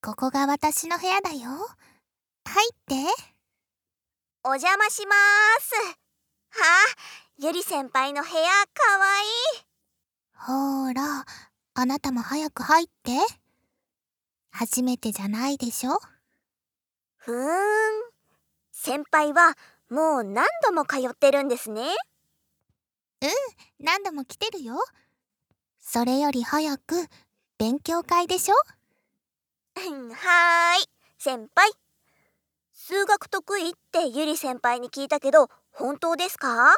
ここが私の部屋だよ。入って。 お邪魔しまーす。はあ、ゆり先輩の部屋かわいい。 ほーら、あなたも早く入って。初めてじゃないでしょ。 先輩はもう何度も通ってるんですね。 何度も来てるよ。それより早く勉強会でしょ。 はーい、先輩。数学得意ってゆり先輩に聞いたけど、本当ですか？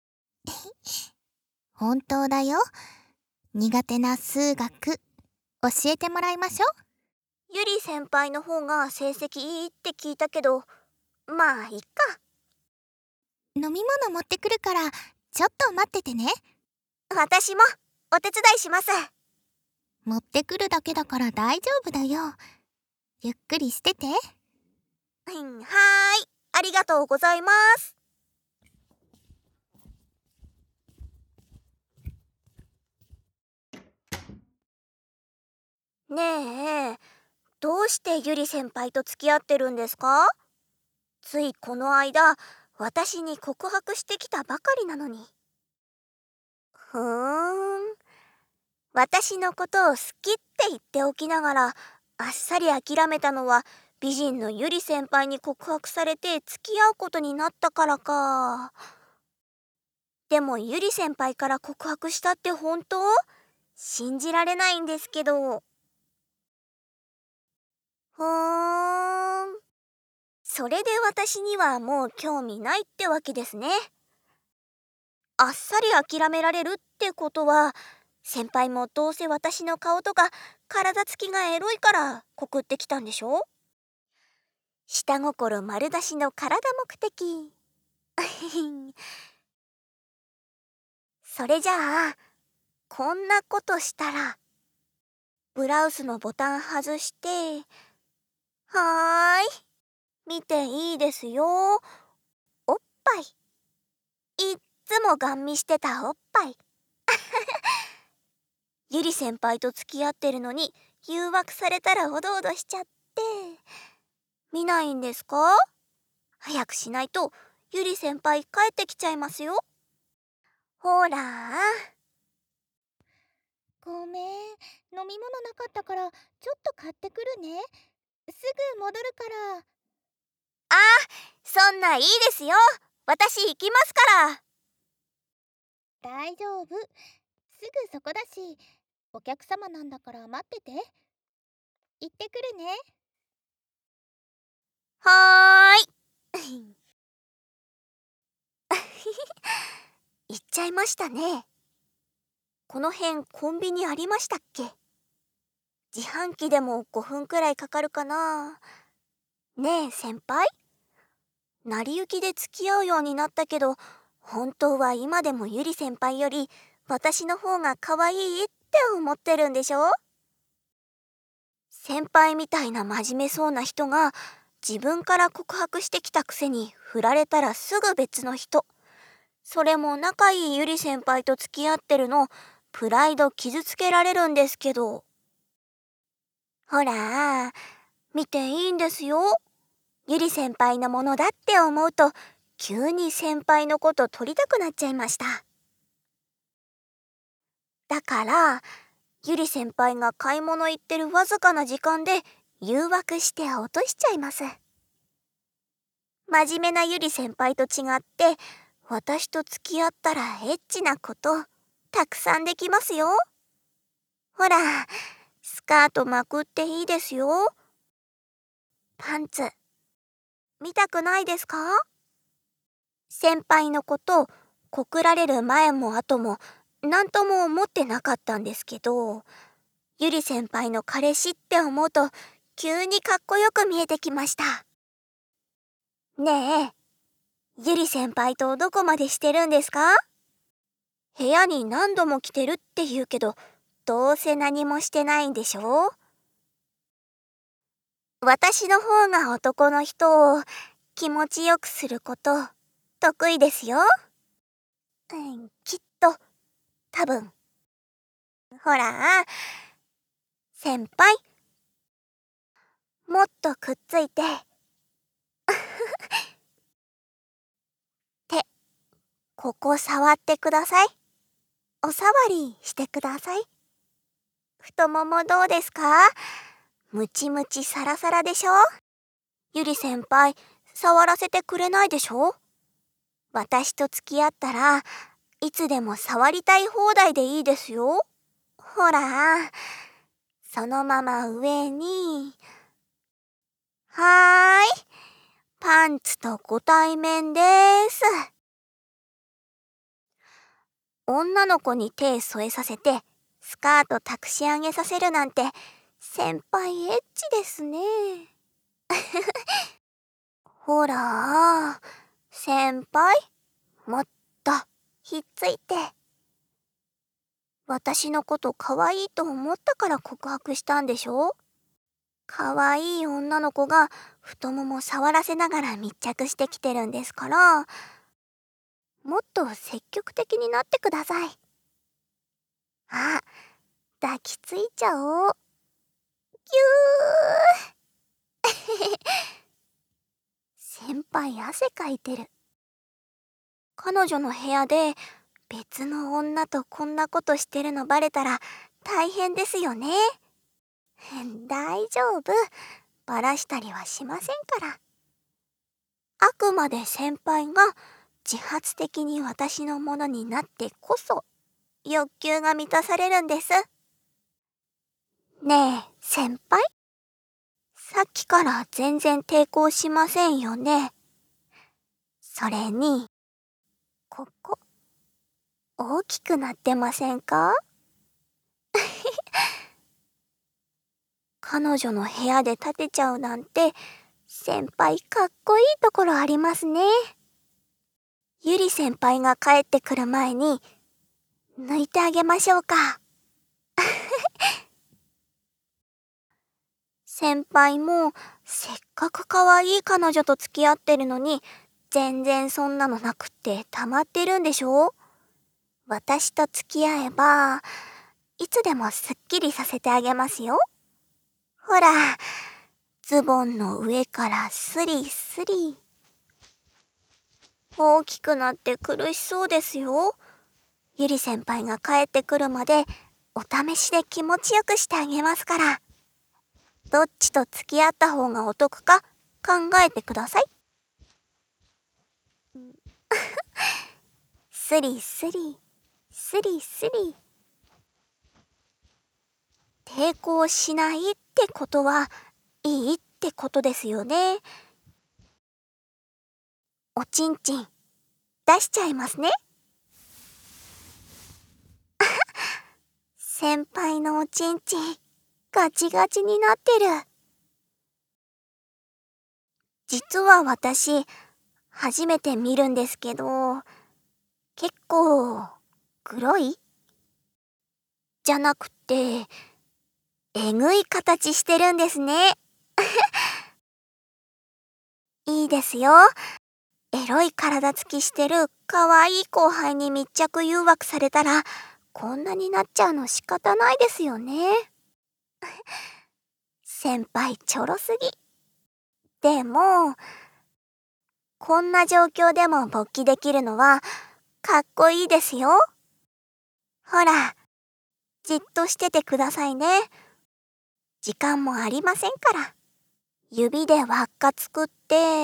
本当だよ。苦手な数学教えてもらいましょ。 ゆり先輩の方が成績いいって聞いたけど、まあいっか。 飲み物持ってくるからちょっと待っててね。 私もお手伝いします。 持ってくるだけだから大丈夫だよ。ゆっくりしてて。 はーい、ありがとうございます。ねえ、どうしてゆり先輩と付き合ってるんですか？ついこの間、私に告白してきたばかりなのに。私のことを好きって言っておきながら、あっさり諦めたのは美人のゆり先輩に告白されて付き合うことになったからか。でもゆり先輩から告白したって本当？信じられないんですけど。それで私にはもう興味ないってわけですね。あっさり諦められるってことは、先輩もどうせ私の顔とか体つきがエロいから告ってきたんでしょ？下心丸出しの体目的。それじゃあ、こんなことしたら、ブラウスのボタン外して、はーい、見ていいですよ。おっぱい。いっつもガン見してたおっぱい。ゆり先輩と付き合ってるのに誘惑されたらおどおどしちゃって。見ないんですか？早くしないとゆり先輩帰ってきちゃいますよ。ほら。 ごめん、飲み物なかったからちょっと買ってくるね。すぐ戻るから。 あ、そんないいですよ。私行きますから。 大丈夫。すぐそこだし、お客様なんだから待ってて。行ってくるね。 はーい。行っちゃいましたね。この辺コンビニありましたっけ？自販機でも5分くらいかかるかな。ねえ先輩、成り行きで付き合うようになったけど、本当は今でもゆり先輩より私の方が可愛いって思ってるんでしょ？先輩みたいな真面目そうな人が自分から告白してきたくせに振られたらすぐ別の人、それも仲いいゆり先輩と付き合ってるの、プライド傷つけられるんですけど。ほら、見ていいんですよ。ゆり先輩のものだって思うと、急に先輩のこと撮りたくなっちゃいました。だから、ゆり先輩が買い物行ってるわずかな時間で誘惑して落としちゃいます。真面目なゆり先輩と違って、私と付き合ったらエッチなことたくさんできますよ。ほら、スカートまくっていいですよ。パンツ見たくないですか？先輩のこと告られる前も後も何とも思ってなかったんですけど、ゆり先輩の彼氏って思うと急にかっこよく見えてきました。ねえ、ゆり先輩とどこまでしてるんですか？部屋に何度も来てるって言うけど、どうせ何もしてないんでしょ？私の方が男の人を気持ちよくすること得意ですよ。きっと、多分。ほら、先輩、 もっとくっついて。手、ここ触ってください。おさわりしてください。太ももどうですか？ムチムチサラサラでしょ？ゆり先輩、触らせてくれないでしょ？私と付き合ったらいつでも触りたい放題でいいですよ。ほら、そのまま上に。はーい、パンツとご対面です。女の子に手添えさせてスカートたくし上げさせるなんて先輩エッチですね。ほら、先輩、もっとひっついて。私のこと可愛いと思ったから告白したんでしょ？可愛い女の子が太もも触らせながら密着してきてるんですから、もっと積極的になってください。あ、抱きついちゃおう。ぎゅー。先輩汗かいてる。彼女の部屋で別の女とこんなことしてるのバレたら大変ですよね。大丈夫。バラしたりはしませんから。あくまで先輩が自発的に私のものになってこそ欲求が満たされるんです。ねえ、先輩。さっきから全然抵抗しませんよね。それに、ここ、大きくなってませんか？彼女の部屋で立てちゃうなんて、先輩かっこいいところありますね。ゆり先輩が帰ってくる前に、抜いてあげましょうか。先輩もせっかく可愛い彼女と付き合ってるのに全然そんなのなくって溜まってるんでしょ？私と付き合えばいつでもすっきりさせてあげますよ。ほら、ズボンの上からスリスリ。大きくなって苦しそうですよ。ゆり先輩が帰ってくるまでお試しで気持ちよくしてあげますから。どっちと付き合った方がお得か考えてください。スリスリ、スリスリ。抵抗しないってことはいいってことですよね。おちんちん出しちゃいますね。先輩のおちんちんガチガチになってる。実は私初めて見るんですけど、結構黒いじゃなくてえぐい形してるんですね。いいですよ。エロい体つきしてる可愛い後輩に密着誘惑されたらこんなになっちゃうの仕方ないですよね。先輩ちょろすぎ。でもこんな状況でも勃起できるのはかっこいいですよ。ほら、じっとしててくださいね。時間もありませんから。指で輪っか作って、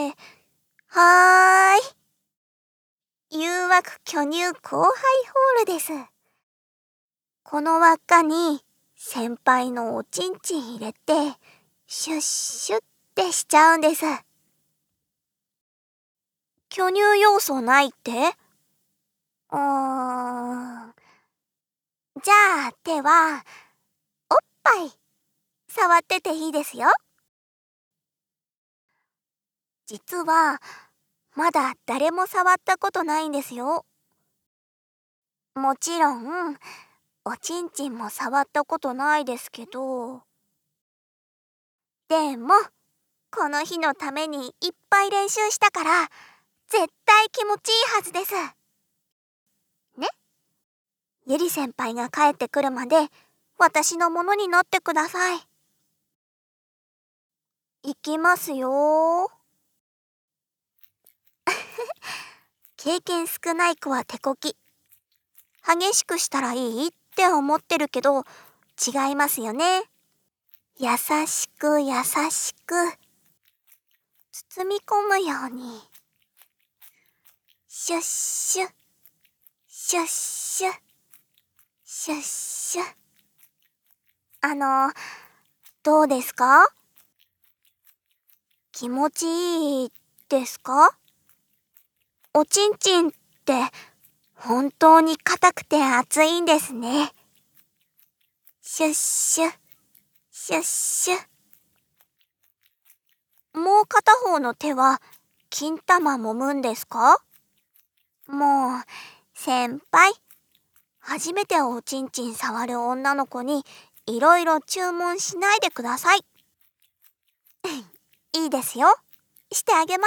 はーい。誘惑巨乳後輩ホールです。この輪っかに先輩のおちんちん入れて、シュッシュッってしちゃうんです。巨乳要素ないって？じゃあ手はおっぱい触ってていいですよ。実はまだ誰も触ったことないんですよ。もちろんおちんちんも触ったことないですけど、でもこの日のためにいっぱい練習したから絶対気持ちいいはずですね。ゆり先輩が帰ってくるまで私のものになってください。 いきますよ。経験少ない子は手こき。激しくしたらいいって思ってるけど、違いますよね。優しく優しく、包み込むように。シュッシュ、シュッシュ、シュッシュ。どうですか？気持ちいいですか？おちんちんって本当に硬くて熱いんですね。シュッシュ、シュッシュ。もう片方の手は金玉揉むんですか？もう、先輩、初めておちんちん触る女の子にいろいろ注文しないでください。いいですよ。してあげます。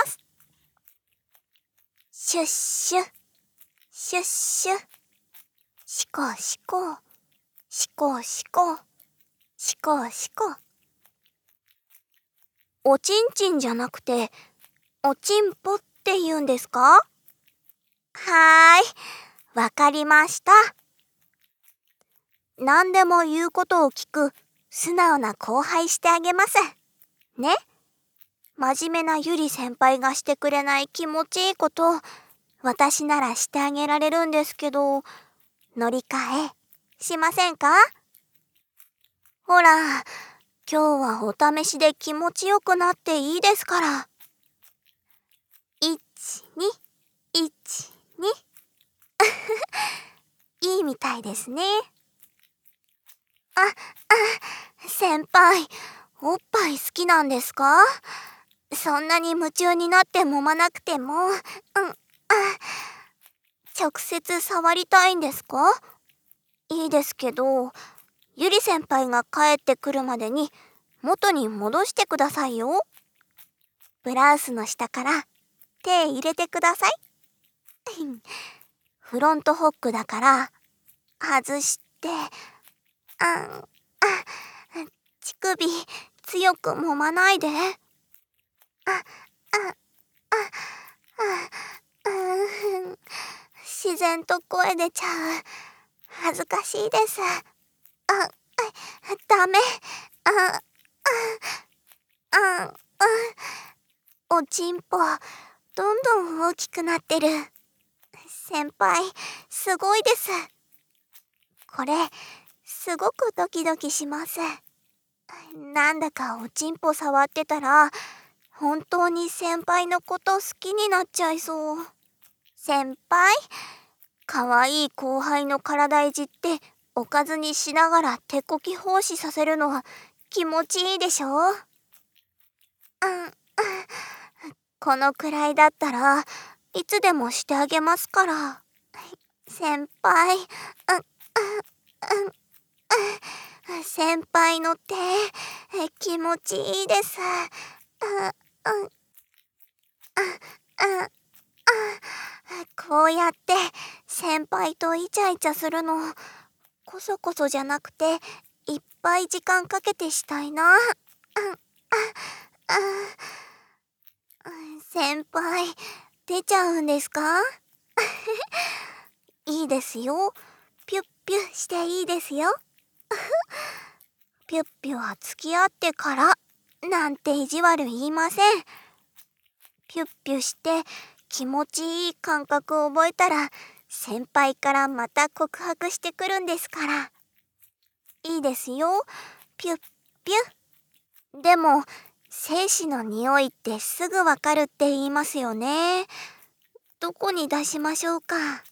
シュッシュ、シュッシュ。シコシコ、シコシコ、シコシコ。おちんちんじゃなくて、おちんぽって言うんですか？はーい、わかりました。何でも言うことを聞く素直な後輩してあげます。ね。真面目なゆり先輩がしてくれない気持ちいいこと、私ならしてあげられるんですけど、乗り換えしませんか？ほら、今日はお試しで気持ちよくなっていいですから。1、2、1、2。いいみたいですね。先輩、おっぱい好きなんですか？そんなに夢中になって揉まなくても、直接触りたいんですか？いいですけど、ゆり先輩が帰ってくるまでに元に戻してくださいよ。ブラウスの下から手入れてください。フロントホックだから外して、乳首強く揉まないで。自然と声出ちゃう。恥ずかしいです。ダメ。おちんぽ、どんどん大きくなってる。先輩、すごいです。これ、すごくドキドキします。なんだかおちんぽ触ってたら、本当に先輩のこと好きになっちゃいそう。先輩、かわいい後輩の体いじっておかずにしながら手こき奉仕させるのは気持ちいいでしょ？このくらいだったらいつでもしてあげますから。先輩、先輩の手気持ちいいです。こうやって先輩とイチャイチャするのこそこそじゃなくていっぱい時間かけてしたいな。先輩出ちゃうんですか？いいですよ。ピュッピュしていいですよ。ピュッピュは付き合ってからなんて意地悪言いません。ピュッピュして気持ちいい感覚を覚えたら先輩からまた告白してくるんですから。いいですよ。ピュッピュ。でも精子の匂いってすぐわかるって言いますよね。どこに出しましょうか？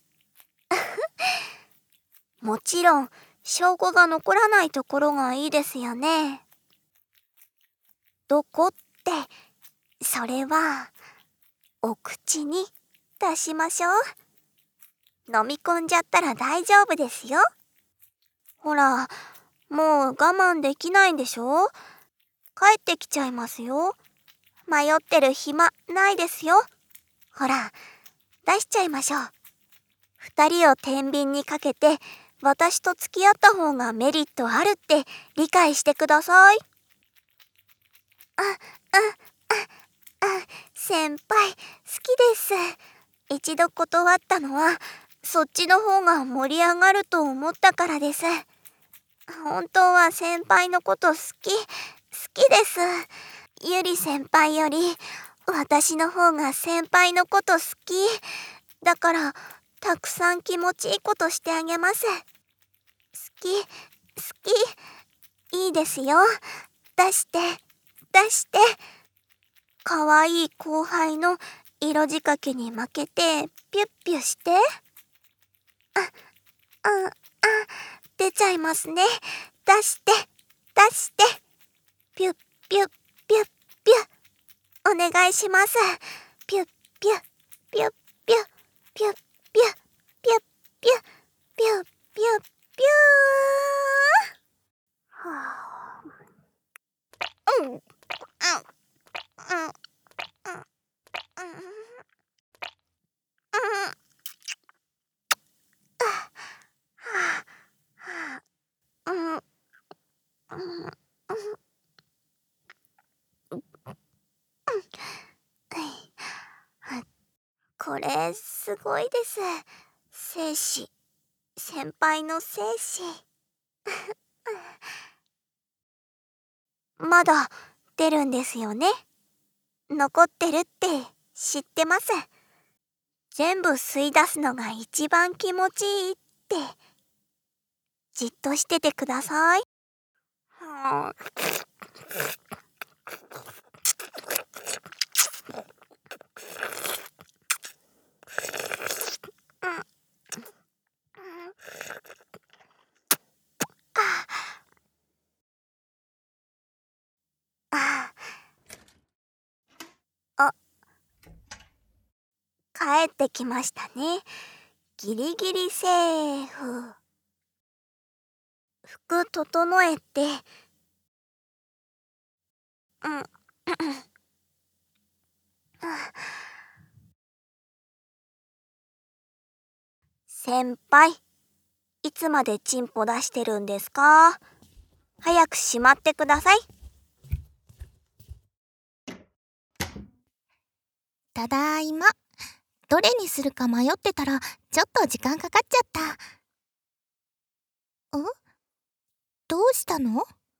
もちろん証拠が残らないところがいいですよね。どこって、それはお口に出しましょう。飲み込んじゃったら大丈夫ですよ。ほら、もう我慢できないんでしょ？帰ってきちゃいますよ。迷ってる暇ないですよ。ほら、出しちゃいましょう。二人を天秤にかけて私と付き合った方がメリットあるって理解してください。 先輩、好きです。一度断ったのは、そっちの方が盛り上がると思ったからです。本当は先輩のこと好きです。ゆり先輩より、私の方が先輩のこと好き。だから、たくさん気持ちいいことしてあげます。好き、いいですよ。出して。かわいい後輩の色仕掛けに負けてピュッピュして。出ちゃいますね。出して。ピュッピュッピュッピュ。お願いします。ピュッピュッピュッピュッピュッピュッピュッピュッピュッピュッピュッはあ、これすごいです。精子、先輩の精子。まだ出るんですよね。残ってるって知ってます。全部吸い出すのが一番気持ちいいって。じっとしててください。あ、帰ってきましたね。ギリギリセーフ。服整えて。先輩、いつまでチンポ出してるんですか？早くしまってください。 ただいま。どれにするか迷ってたらちょっと時間かかっちゃった。どうしたの？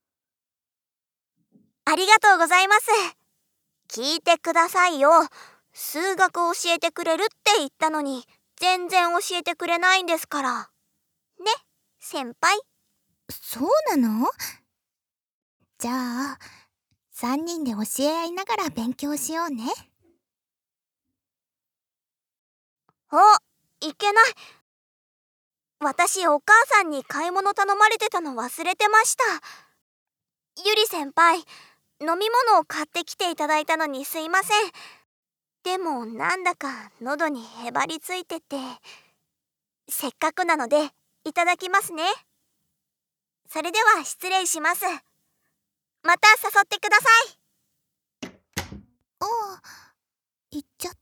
ありがとうございます。聞いてくださいよ。数学教えてくれるって言ったのに、全然教えてくれないんですから。ね、先輩。 そうなの？じゃあ3人で教え合いながら勉強しようね。 いけない。私、お母さんに買い物頼まれてたの忘れてました。ゆり先輩、飲み物を買ってきていただいたのにすいません。でもなんだか喉にへばりついてて、せっかくなのでいただきますね。それでは失礼します。また誘ってください。 行っちゃった。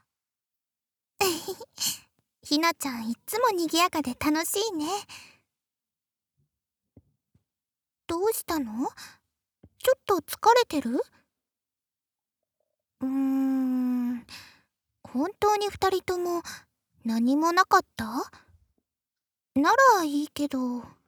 ひなちゃんいっつもにぎやかで楽しいね。どうしたの？ちょっと疲れてる？本当に2人とも何もなかった？ならいいけど。